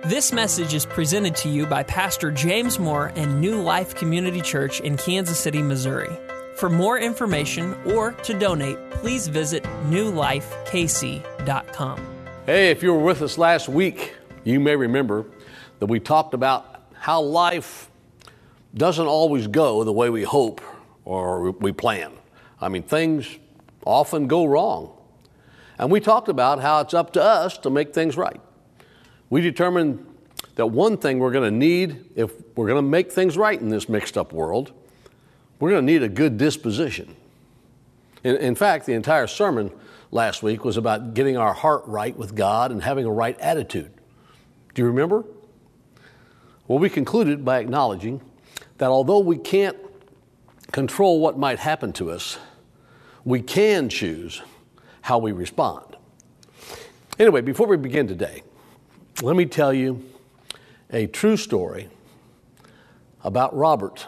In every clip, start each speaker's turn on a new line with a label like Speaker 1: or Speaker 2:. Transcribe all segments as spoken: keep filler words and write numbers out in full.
Speaker 1: This message is presented to you by Pastor James Moore and New Life Community Church in Kansas City, Missouri. For more information or to donate, please visit new life k c dot com.
Speaker 2: Hey, if you were with us last week, you may remember that we talked about how life doesn't always go the way we hope or we plan. I mean, things often go wrong. And we talked about how it's up to us to make things right. We determined that one thing we're going to need if we're going to make things right in this mixed up world, we're going to need a good disposition. In, in fact, the entire sermon last week was about getting our heart right with God and having a right attitude. Do you remember? Well, we concluded by acknowledging that although we can't control what might happen to us, we can choose how we respond. Anyway, before we begin today, let me tell you a true story about Robert.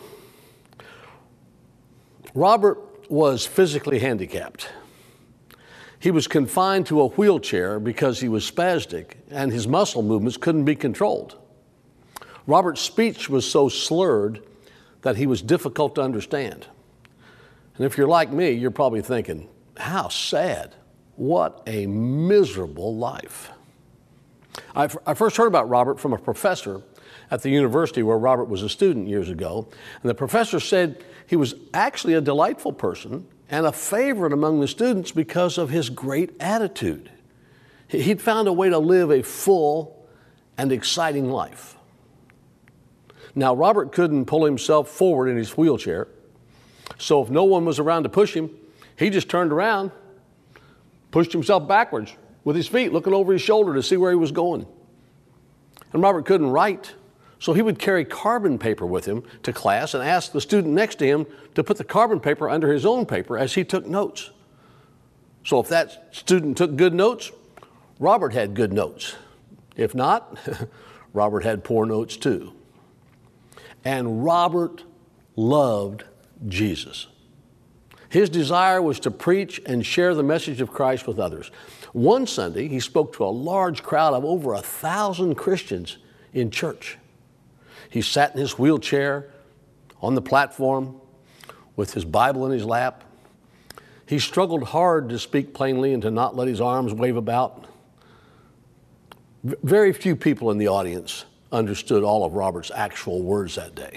Speaker 2: Robert was physically handicapped. He was confined to a wheelchair because he was spastic and his muscle movements couldn't be controlled. Robert's speech was so slurred that he was difficult to understand. And if you're like me, you're probably thinking, how sad. What a miserable life. I, f- I first heard about Robert from a professor at the university where Robert was a student years ago. And the professor said he was actually a delightful person and a favorite among the students because of his great attitude. He'd found a way to live a full and exciting life. Now, Robert couldn't pull himself forward in his wheelchair, so if no one was around to push him, he just turned around, pushed himself backwards with his feet, looking over his shoulder to see where he was going. And Robert couldn't write, so he would carry carbon paper with him to class and ask the student next to him to put the carbon paper under his own paper as he took notes. So if that student took good notes, Robert had good notes. If not, Robert had poor notes too. And Robert loved Jesus. His desire was to preach and share the message of Christ with others. One Sunday, he spoke to a large crowd of over a thousand Christians in church. He sat in his wheelchair on the platform with his Bible in his lap. He struggled hard to speak plainly and to not let his arms wave about. V- very few people in the audience understood all of Robert's actual words that day.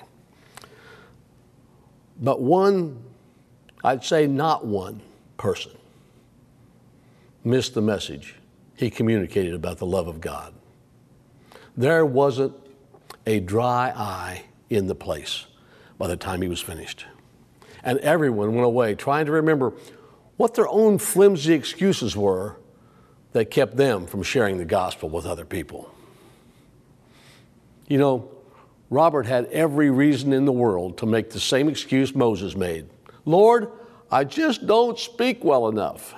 Speaker 2: But one, I'd say not one person, missed the message he communicated about the love of God. There wasn't a dry eye in the place by the time he was finished. And everyone went away trying to remember what their own flimsy excuses were that kept them from sharing the gospel with other people. You know, Robert had every reason in the world to make the same excuse Moses made. Lord, I just don't speak well enough.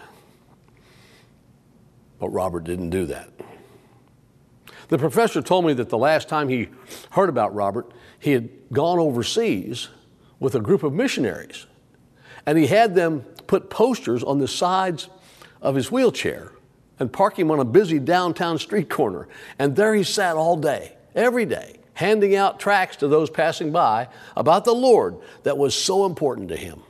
Speaker 2: But Robert didn't do that. The professor told me that the last time he heard about Robert, he had gone overseas with a group of missionaries. And he had them put posters on the sides of his wheelchair and park him on a busy downtown street corner. And there he sat all day, every day, handing out tracts to those passing by about the Lord that was so important to him.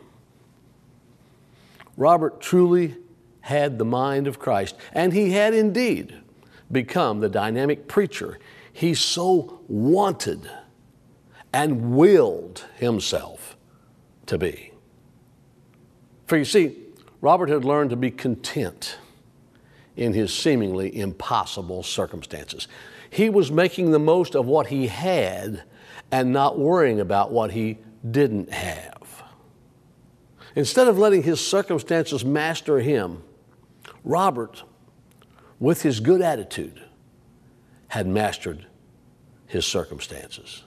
Speaker 2: Robert truly had the mind of Christ, and he had indeed become the dynamic preacher he so wanted and willed himself to be. For you see, Robert had learned to be content in his seemingly impossible circumstances. He was making the most of what he had and not worrying about what he didn't have. Instead of letting his circumstances master him, Robert, with his good attitude, had mastered his circumstances.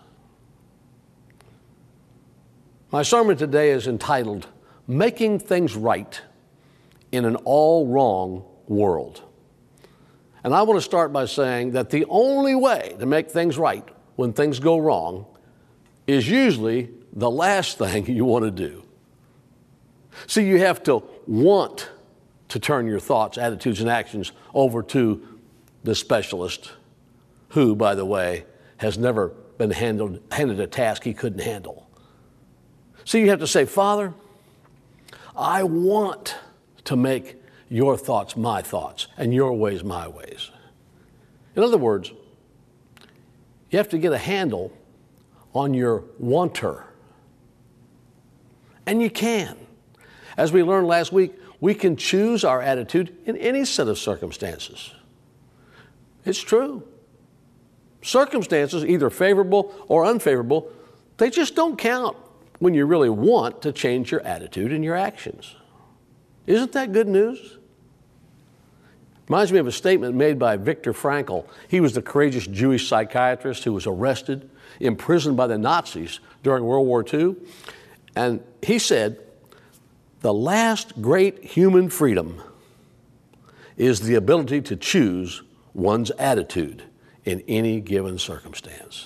Speaker 2: My sermon today is entitled, Making Things Right in an All Wrong World. And I want to start by saying that the only way to make things right when things go wrong is usually the last thing you want to do. See, you have to want to turn your thoughts, attitudes, and actions over to the specialist who, by the way, has never been handled, handed a task he couldn't handle. So you have to say, Father, I want to make your thoughts my thoughts and your ways my ways. In other words, you have to get a handle on your wanter. And you can. As we learned last week, we can choose our attitude in any set of circumstances. It's true. Circumstances, either favorable or unfavorable, they just don't count when you really want to change your attitude and your actions. Isn't that good news? Reminds me of a statement made by Viktor Frankl. He was the courageous Jewish psychiatrist who was arrested, imprisoned by the Nazis during World War Two. And he said, the last great human freedom is the ability to choose one's attitude in any given circumstance.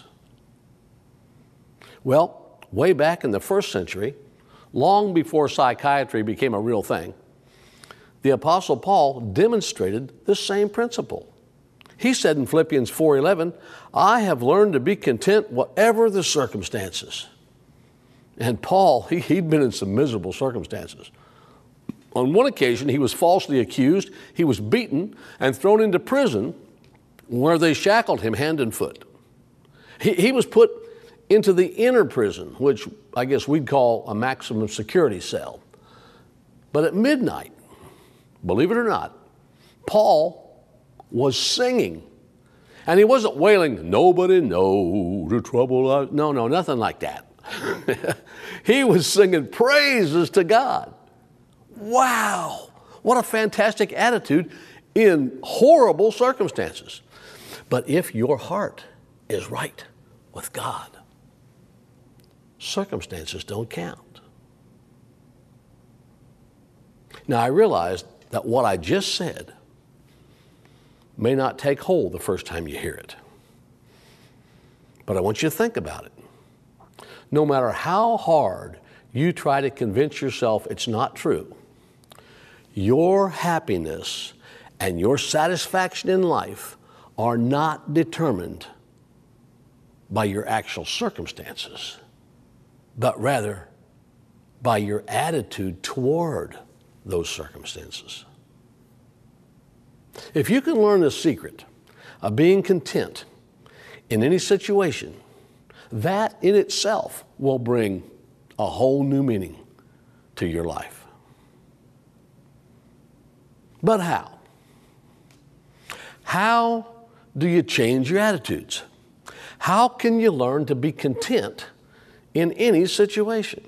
Speaker 2: Well, way back in the first century, long before psychiatry became a real thing, the Apostle Paul demonstrated the same principle. He said in Philippians four eleven, I have learned to be content whatever the circumstances. And Paul, he, he'd been in some miserable circumstances. On one occasion, he was falsely accused, he was beaten and thrown into prison where they shackled him hand and foot. He, he was put into the inner prison, which I guess we'd call a maximum security cell. But at midnight, believe it or not, Paul was singing. And he wasn't wailing, nobody know the trouble I... No, no, nothing like that. He was singing praises to God. Wow, what a fantastic attitude in horrible circumstances. But if your heart is right with God, circumstances don't count. Now, I realize that what I just said may not take hold the first time you hear it. But I want you to think about it. No matter how hard you try to convince yourself it's not true, your happiness and your satisfaction in life are not determined by your actual circumstances, but rather by your attitude toward those circumstances. If you can learn the secret of being content in any situation, that in itself will bring a whole new meaning to your life. But how? How do you change your attitudes? How can you learn to be content in any situation?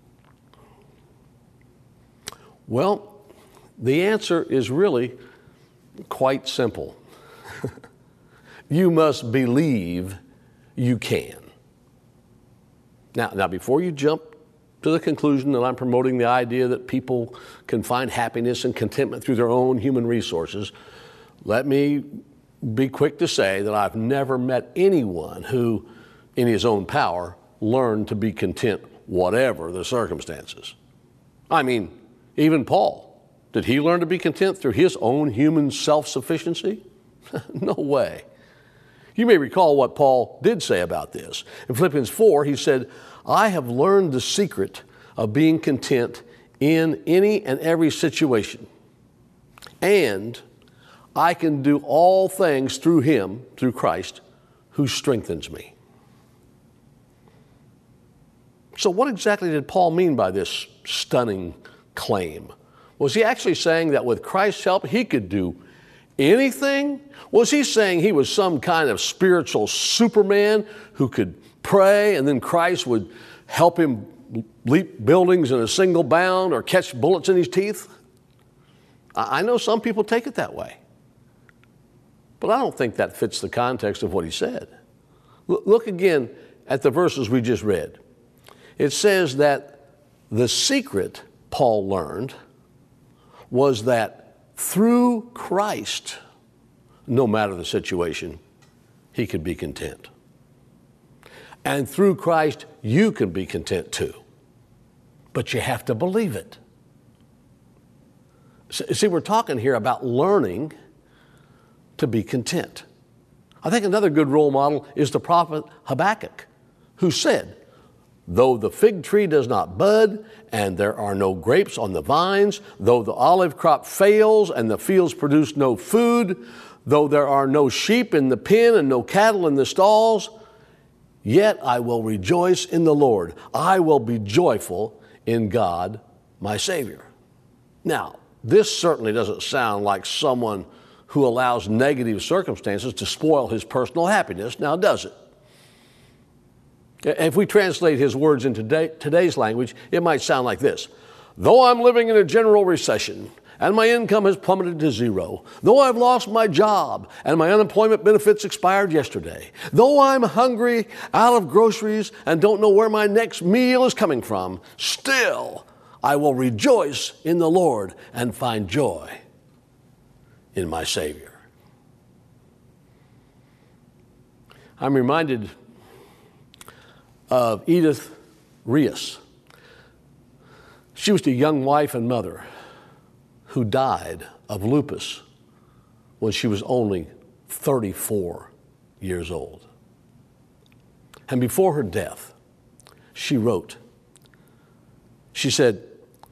Speaker 2: Well, the answer is really quite simple. You must believe you can. Now, now, before you jump to the conclusion that I'm promoting the idea that people can find happiness and contentment through their own human resources, let me be quick to say that I've never met anyone who, in his own power, learned to be content whatever the circumstances. I mean, even Paul, did he learn to be content through his own human self-sufficiency? No way. You may recall what Paul did say about this. In Philippians four, he said, I have learned the secret of being content in any and every situation. And I can do all things through him, through Christ, who strengthens me. So what exactly did Paul mean by this stunning claim? Was he actually saying that with Christ's help, he could do anything? Was he saying he was some kind of spiritual Superman who could pray and then Christ would help him leap buildings in a single bound or catch bullets in his teeth? I know some people take it that way. But I don't think that fits the context of what he said. Look again at the verses we just read. It says that the secret Paul learned was that through Christ, no matter the situation, he could be content. And through Christ, you can be content too. But you have to believe it. See, we're talking here about learning to be content. I think another good role model is the prophet Habakkuk, who said, though the fig tree does not bud, and there are no grapes on the vines, though the olive crop fails, and the fields produce no food, though there are no sheep in the pen and no cattle in the stalls, yet I will rejoice in the Lord. I will be joyful in God, my Savior. Now, this certainly doesn't sound like someone who allows negative circumstances to spoil his personal happiness, now does it? If we translate his words into today, today's language, it might sound like this. Though I'm living in a general recession and my income has plummeted to zero, though I've lost my job and my unemployment benefits expired yesterday, though I'm hungry, out of groceries, and don't know where my next meal is coming from, still I will rejoice in the Lord and find joy in my Savior. I'm reminded of Edith Rios. She was the young wife and mother who died of lupus when she was only thirty-four years old. And before her death, she wrote, she said,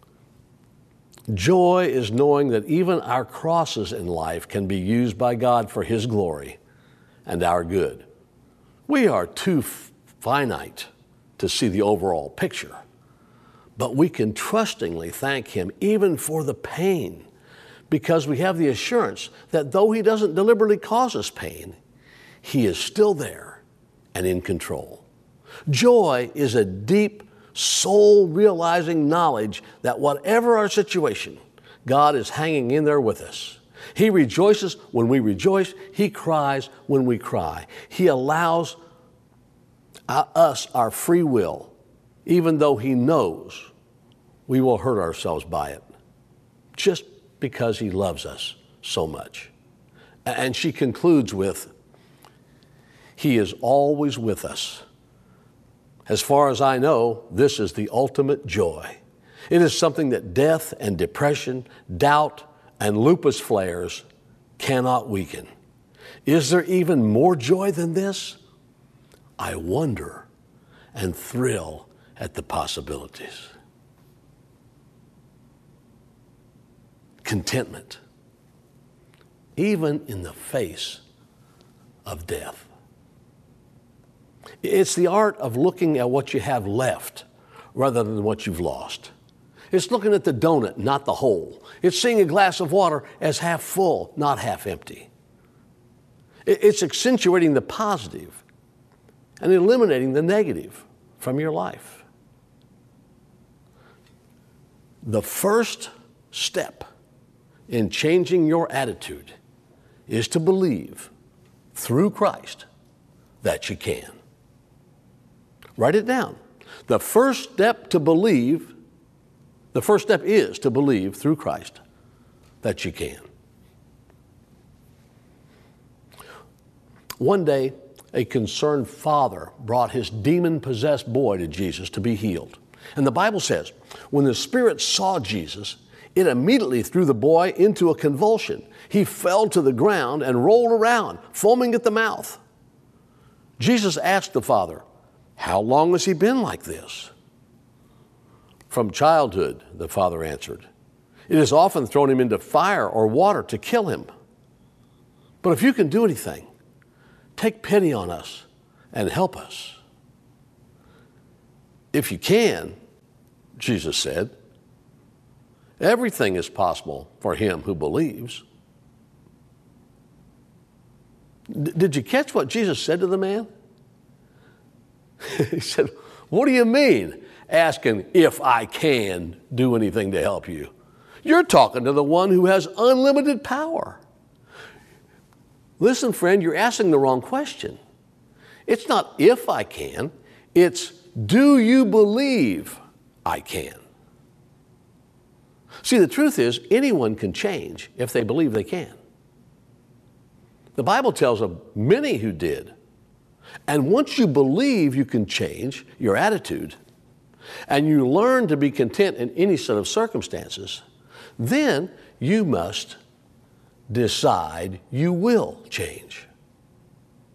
Speaker 2: joy is knowing that even our crosses in life can be used by God for His glory and our good. We are too finite to see the overall picture, but we can trustingly thank Him even for the pain, because we have the assurance that though He doesn't deliberately cause us pain, He is still there and in control. Joy is a deep, soul-realizing knowledge that whatever our situation, God is hanging in there with us. He rejoices when we rejoice. He cries when we cry. He allows us our free will, even though He knows we will hurt ourselves by it, just because He loves us so much. And she concludes with, He is always with us. As far as I know, this is the ultimate joy. It is something that death and depression, doubt, and lupus flares cannot weaken. Is there even more joy than this? I wonder and thrill at the possibilities. Contentment, even in the face of death. It's the art of looking at what you have left rather than what you've lost. It's looking at the donut, not the whole. It's seeing a glass of water as half full, not half empty. It's accentuating the positive and eliminating the negative from your life. The first step in changing your attitude is to believe through Christ that you can. Write it down. The first step to believe, the first step is to believe through Christ that you can. One day, a concerned father brought his demon-possessed boy to Jesus to be healed. And the Bible says, when the spirit saw Jesus, it immediately threw the boy into a convulsion. He fell to the ground and rolled around, foaming at the mouth. Jesus asked the father, how long has he been like this? From childhood, the father answered. It has often thrown him into fire or water to kill him. But if you can do anything, take pity on us and help us. If you can, Jesus said, everything is possible for him who believes. D- did you catch what Jesus said to the man? He said, what do you mean, asking if I can do anything to help you? You're talking to the one who has unlimited power. Listen, friend, you're asking the wrong question. It's not if I can, it's do you believe I can? See, the truth is, anyone can change if they believe they can. The Bible tells of many who did. And once you believe you can change your attitude, and you learn to be content in any set of circumstances, then you must decide you will change.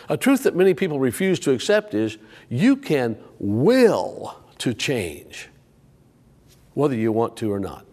Speaker 2: A truth that many people refuse to accept is you can will to change, whether you want to or not.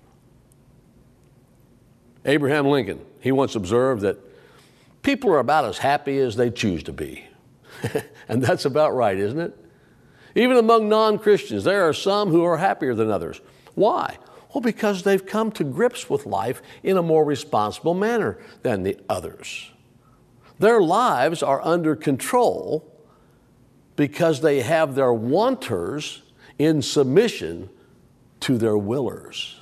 Speaker 2: Abraham Lincoln, he once observed that people are about as happy as they choose to be. And that's about right, isn't it? Even among non-Christians, there are some who are happier than others. Why? Well, because they've come to grips with life in a more responsible manner than the others. Their lives are under control because they have their wanters in submission to their willers.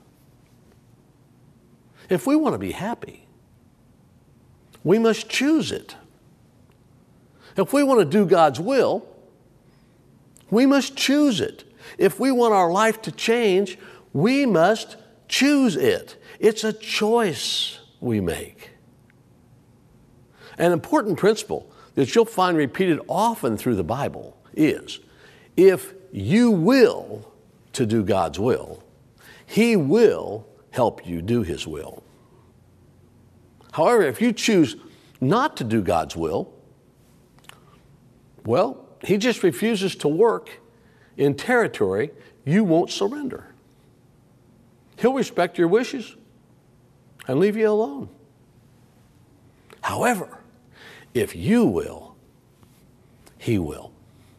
Speaker 2: If we want to be happy, we must choose it. If we want to do God's will, we must choose it. If we want our life to change, we must choose it. It's a choice we make. An important principle that you'll find repeated often through the Bible is, if you will to do God's will, He will help you do His will. However, if you choose not to do God's will, well, He just refuses to work in territory you won't surrender. He'll respect your wishes and leave you alone. However, if you will, He will.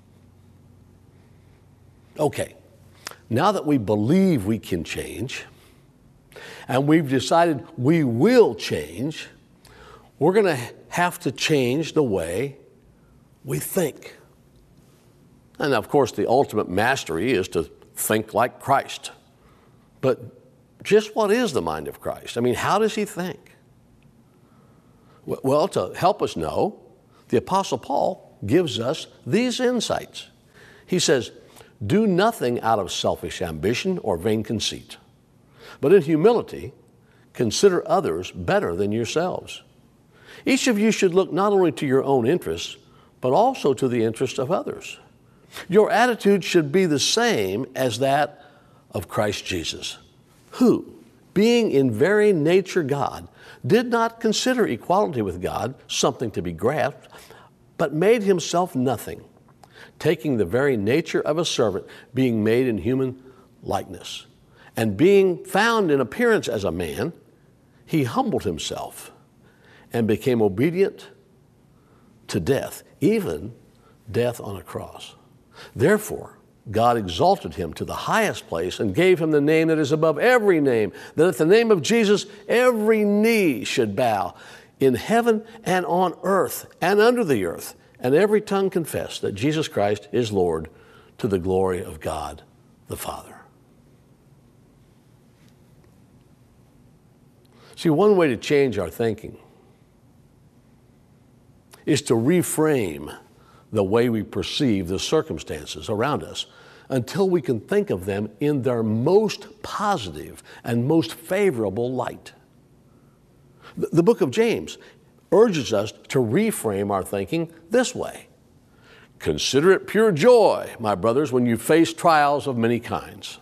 Speaker 2: Okay, now that we believe we can change, and we've decided we will change, we're going to have to change the way we think. And of course, the ultimate mastery is to think like Christ. But just what is the mind of Christ? I mean, how does He think? Well, to help us know, the Apostle Paul gives us these insights. He says, do nothing out of selfish ambition or vain conceit, but in humility, consider others better than yourselves. Each of you should look not only to your own interests, but also to the interests of others. Your attitude should be the same as that of Christ Jesus, who, being in very nature God, did not consider equality with God something to be grasped, but made Himself nothing, taking the very nature of a servant, being made in human likeness. And being found in appearance as a man, He humbled Himself and became obedient to death, even death on a cross. Therefore, God exalted Him to the highest place and gave Him the name that is above every name, that at the name of Jesus every knee should bow in heaven and on earth and under the earth, and every tongue confess that Jesus Christ is Lord, to the glory of God the Father. See, one way to change our thinking is to reframe the way we perceive the circumstances around us until we can think of them in their most positive and most favorable light. The book of James urges us to reframe our thinking this way. Consider it pure joy, my brothers, when you face trials of many kinds.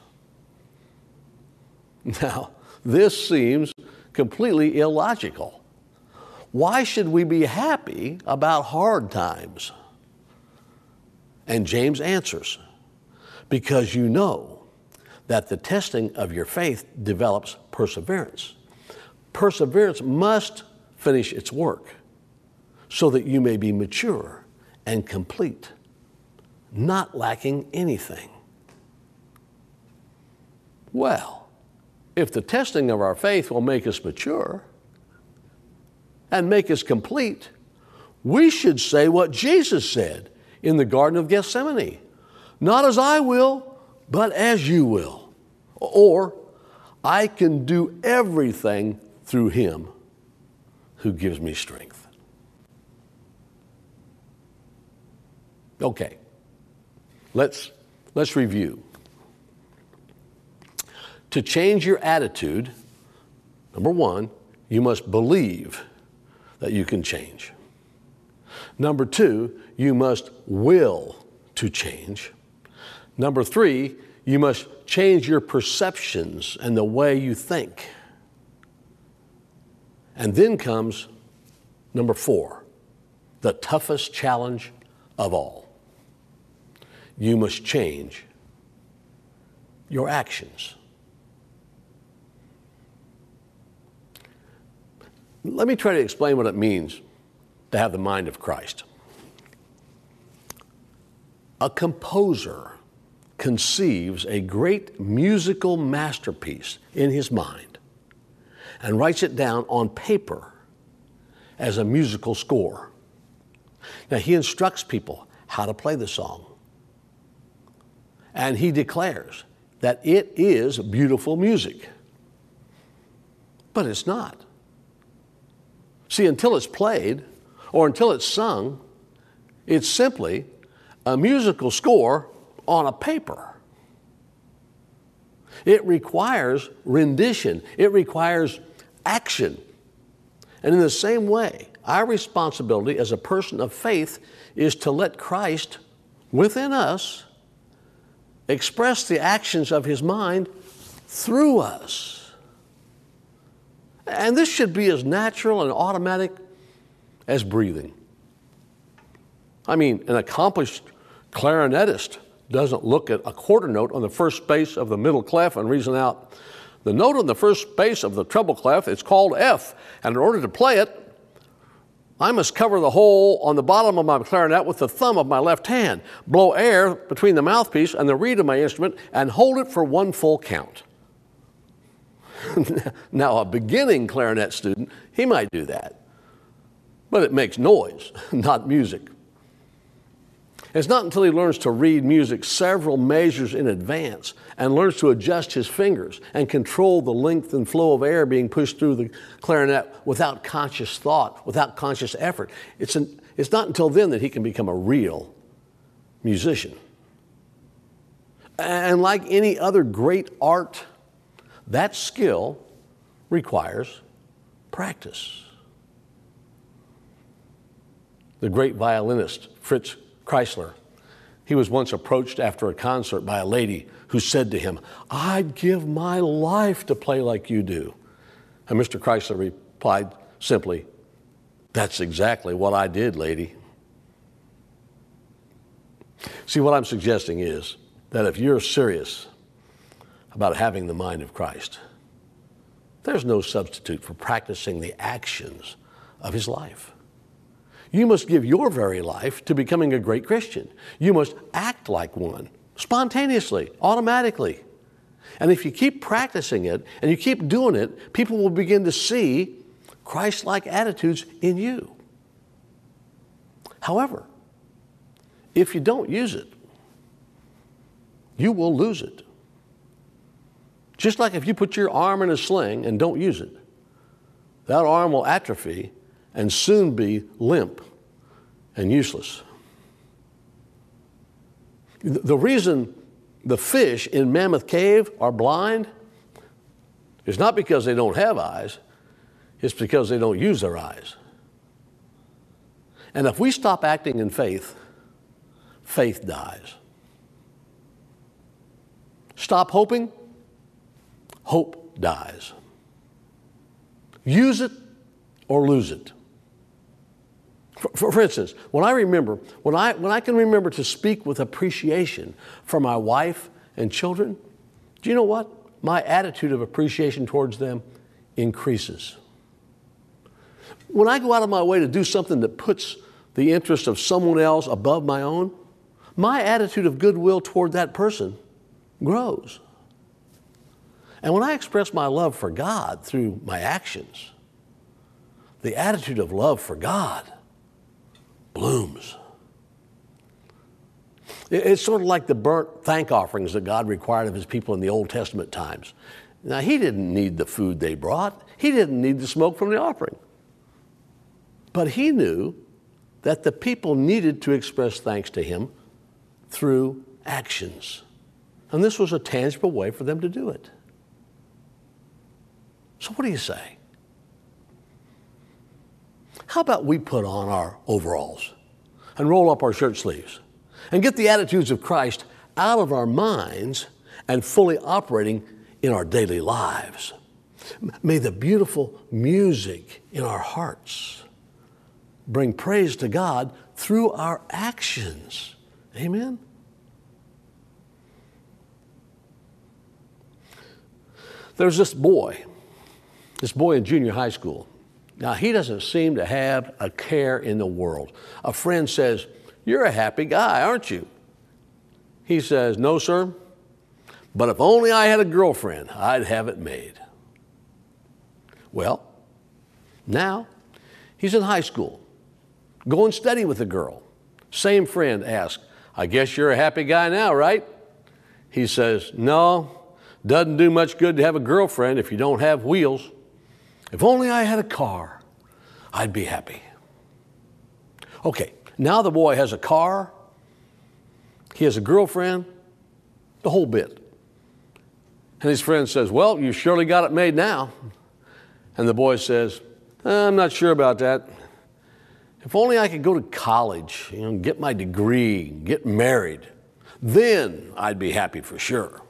Speaker 2: Now, this seems completely illogical. Why should we be happy about hard times? And James answers, because you know that the testing of your faith develops perseverance. Perseverance must finish its work so that you may be mature and complete, not lacking anything. Well, if the testing of our faith will make us mature and make us complete, we should say what Jesus said in the Garden of Gethsemane. Not as I will, but as you will. Or, I can do everything through Him who gives me strength. Okay, let's, let's review. To change your attitude, number one, you must believe that you can change. Number two, you must will to change. Number three, you must change your perceptions and the way you think. And then comes number four, the toughest challenge of all. You must change your actions. Let me try to explain what it means to have the mind of Christ. A composer conceives a great musical masterpiece in his mind and writes it down on paper as a musical score. Now, he instructs people how to play the song, and he declares that it is beautiful music. But it's not. See, until it's played or until it's sung, it's simply a musical score on a paper. It requires rendition. It requires action. And in the same way, our responsibility as a person of faith is to let Christ within us express the actions of his mind through us. And this should be as natural and automatic as breathing. I mean, an accomplished clarinetist doesn't look at a quarter note on the first bass of the middle clef and reason out, the note on the first bass of the treble clef, it's called F, and in order to play it, I must cover the hole on the bottom of my clarinet with the thumb of my left hand, blow air between the mouthpiece and the reed of my instrument, and hold it for one full count. Now, a beginning clarinet student, he might do that, but it makes noise, not music. It's not until he learns to read music several measures in advance and learns to adjust his fingers and control the length and flow of air being pushed through the clarinet without conscious thought, without conscious effort. It's, an, it's not until then that he can become a real musician. And like any other great art, that skill requires practice. The great violinist Fritz Kreisler, he was once approached after a concert by a lady who said to him, "I'd give my life to play like you do." And Mister Kreisler replied simply, "That's exactly what I did, lady." See, what I'm suggesting is that if you're serious about having the mind of Christ, there's no substitute for practicing the actions of his life. You must give your very life to becoming a great Christian. You must act like one, spontaneously, automatically. And if you keep practicing it and you keep doing it, people will begin to see Christ-like attitudes in you. However, if you don't use it, you will lose it. Just like if you put your arm in a sling and don't use it, that arm will atrophy and soon be limp and useless. The reason the fish in Mammoth Cave are blind is not because they don't have eyes, it's because they don't use their eyes. And if we stop acting in faith, faith dies. Stop hoping, hope dies. Use it or lose it. For, for instance, when I remember, when I, when I can remember to speak with appreciation for my wife and children, do you know what? My attitude of appreciation towards them increases. When I go out of my way to do something that puts the interest of someone else above my own, my attitude of goodwill toward that person grows. And when I express my love for God through my actions, the attitude of love for God blooms. It's sort of like the burnt thank offerings that God required of his people in the Old Testament times. Now, he didn't need the food they brought. He didn't need the smoke from the offering. But he knew that the people needed to express thanks to him through actions. And this was a tangible way for them to do it. So what do you say? How about we put on our overalls and roll up our shirt sleeves and get the attitudes of Christ out of our minds and fully operating in our daily lives? May the beautiful music in our hearts bring praise to God through our actions. Amen? There's this boy, this boy in junior high school. Now, he doesn't seem to have a care in the world. A friend says, "You're a happy guy, aren't you?" He says, "No, sir, but if only I had a girlfriend, I'd have it made." Well, now he's in high school, going steady with a girl. Same friend asks, "I guess you're a happy guy now, right?" He says, "No, doesn't do much good to have a girlfriend if you don't have wheels. If only I had a car, I'd be happy." Okay, now the boy has a car, he has a girlfriend, the whole bit. And his friend says, "Well, you surely got it made now." And the boy says, "I'm not sure about that. If only I could go to college, you know, get my degree, get married, then I'd be happy for sure."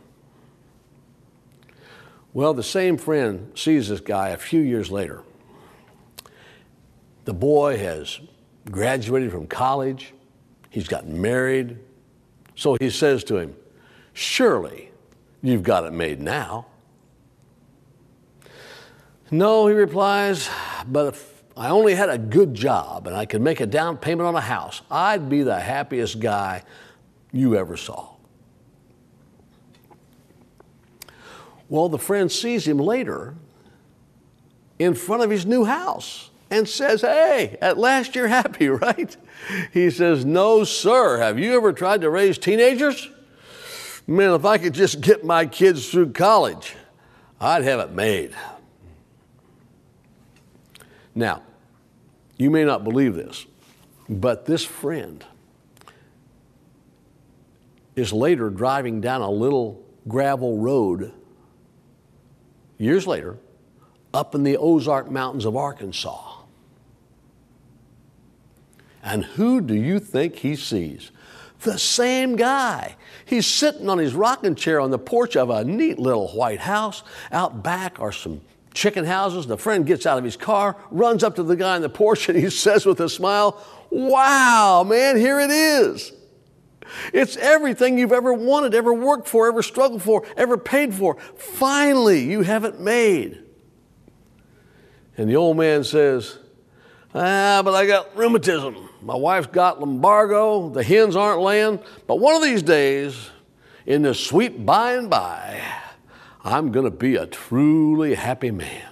Speaker 2: Well, the same friend sees this guy a few years later. The boy has graduated from college. He's gotten married. So he says to him, "Surely you've got it made now." "No," he replies, "but if I only had a good job and I could make a down payment on a house, I'd be the happiest guy you ever saw." Well, the friend sees him later in front of his new house and says, "Hey, at last you're happy, right?" He says, "No, sir. Have you ever tried to raise teenagers? Man, if I could just get my kids through college, I'd have it made." Now, you may not believe this, but this friend is later driving down a little gravel road years later, up in the Ozark Mountains of Arkansas. And who do you think he sees? The same guy. He's sitting on his rocking chair on the porch of a neat little white house. Out back are some chicken houses. The friend gets out of his car, runs up to the guy on the porch, and he says with a smile, "Wow, man, here it is. It's everything you've ever wanted, ever worked for, ever struggled for, ever paid for. Finally, you have it made." And the old man says, "Ah, but I got rheumatism. My wife's got lumbago. The hens aren't laying. But one of these days, in the sweet by and by, I'm going to be a truly happy man."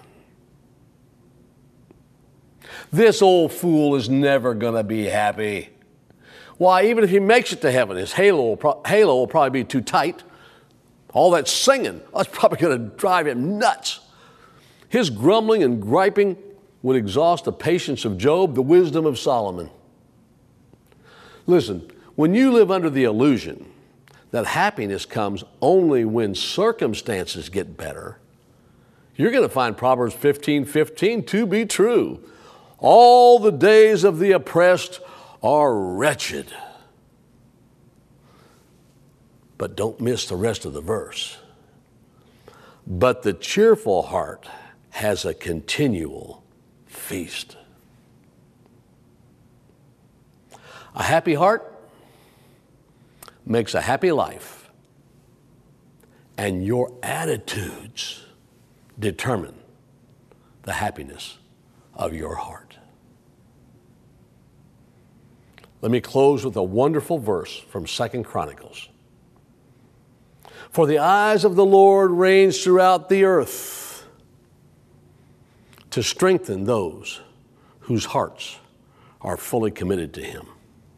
Speaker 2: This old fool is never going to be happy. Why, even if he makes it to heaven, his halo will, pro- halo will probably be too tight. All that singing, that's probably going to drive him nuts. His grumbling and griping would exhaust the patience of Job, the wisdom of Solomon. Listen, when you live under the illusion that happiness comes only when circumstances get better, you're going to find Proverbs fifteen fifteen to be true. All the days of the oppressed are wretched. But don't miss the rest of the verse. But the cheerful heart has a continual feast. A happy heart makes a happy life, and your attitudes determine the happiness of your heart. Let me close with a wonderful verse from Second Chronicles. "For the eyes of the Lord range throughout the earth to strengthen those whose hearts are fully committed to Him."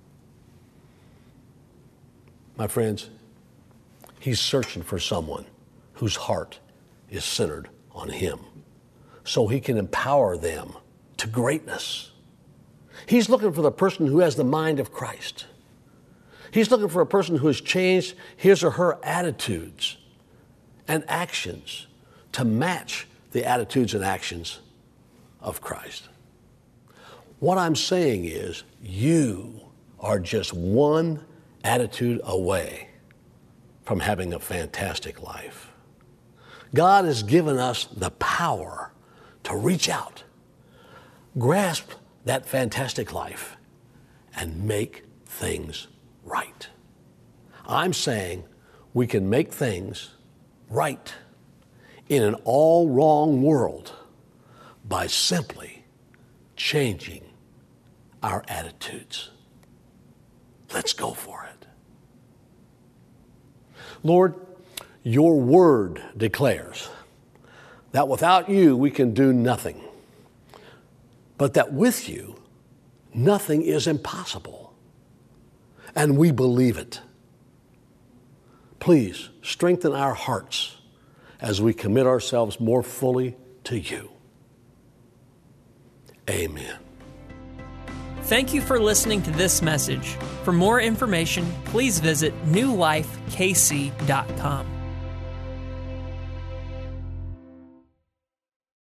Speaker 2: My friends, He's searching for someone whose heart is centered on Him so He can empower them to greatness. He's looking for the person who has the mind of Christ. He's looking for a person who has changed his or her attitudes and actions to match the attitudes and actions of Christ. What I'm saying is, you are just one attitude away from having a fantastic life. God has given us the power to reach out, grasp that fantastic life and make things right. I'm saying we can make things right in an all wrong world by simply changing our attitudes. Let's go for it. Lord, your word declares that without you we can do nothing, but that with you nothing is impossible. And we believe it. Please strengthen our hearts as we commit ourselves more fully to you. Amen.
Speaker 1: Thank you for listening to this message. For more information, please visit new life k c dot com.